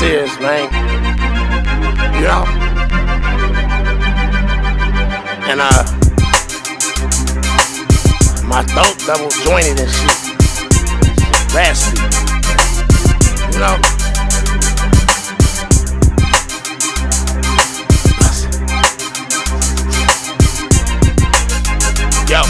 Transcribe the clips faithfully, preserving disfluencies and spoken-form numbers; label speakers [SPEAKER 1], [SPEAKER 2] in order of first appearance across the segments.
[SPEAKER 1] serious, man. You know? And, uh, my throat double jointed and shit. Shit raspy. You know? Yo.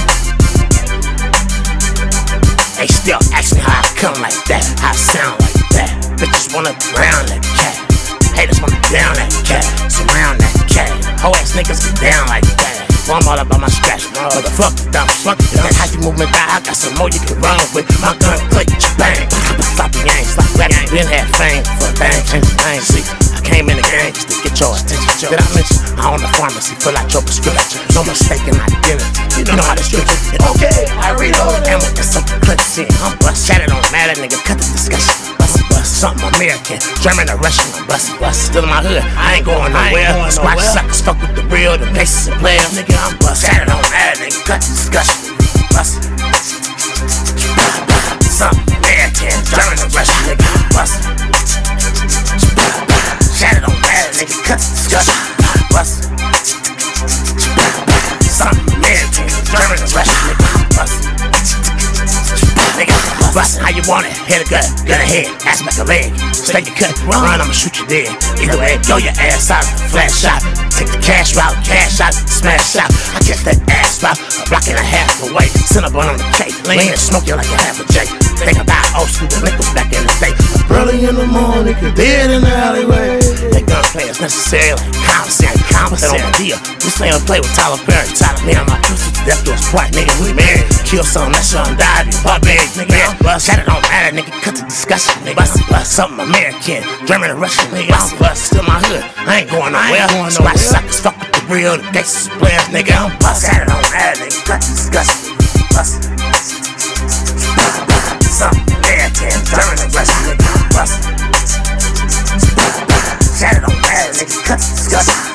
[SPEAKER 1] They still ask me how I come like that, how I sound like that. Bitches wanna drown that cat. Haters wanna down that cat, surround that cat. Whole ass niggas get down like that. Well, I'm all about my scratch, motherfuck the dumb fuck. If that hockey movement die, I got some more you can run with. My gun click, bang. Floppy gangs like rap, been had fame for a bang, change the name. See, I came in the game just to get your attention. Did I mention I own a pharmacy, fill out your prescription? No mistaken identity, you know how to strip it. Okay, I reload and with some clips in. I'm bust, chat it on matter, nigga, cut the discussion. Bust, bust, something American, German or Russian, I'm bust, bust. Still in my hood, I ain't going nowhere. Squash suckers, fuck with the real, the bases and players. Nigga, I'm bust, chat it on matter, nigga, cut the discussion. Bust, something American, German or Russian, nigga, I'm bust. Chat it on matter, nigga, cut the discussion. Bust, something American, German or Russian, nigga, I'm bust. Nigga, bust, how you want it? Hit a gut, gun ahead, ass back a leg. Stay your cut, run, I'ma shoot you dead. Either way, throw your ass out, flash shot. Take the cash route, cash out, smash out. I catch that ass route, a block and a half away. Cinnabon on the cake, lean and smoke you like a half a J. Think about old school delinquents back in the day. Early in the morning, dead in the alleyway. They gun players necessary like commissary, commissary on my deal. This ain't a play with Tyler Perry. Tyler, me and my truth to death to us white nigga, we married. Kill some, that son died, you barbaric, nigga. Yeah, bust, shot it on matter, nigga, cut the discussion, nigga. Bust, bust, something American, German and Russian, nigga. I'm bust, still my hood, I ain't going nowhere. Squash suckers, fuck with the real, the gangsters players, nigga. I'm bust, shot it on matter, nigga, cut the discussion. Bust, something American, German and Russian, nigga. Bust, shot it on matter, nigga, cut the discussion.